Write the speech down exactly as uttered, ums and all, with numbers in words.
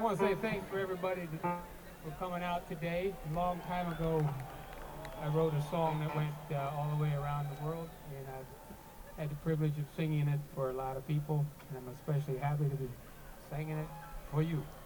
want to say thanks for everybody to, for coming out today. A long time ago, I wrote a song that went uh, all the way around the world, and I've had the privilege of singing it for a lot of people, and I'm especially happy to be singing it for you.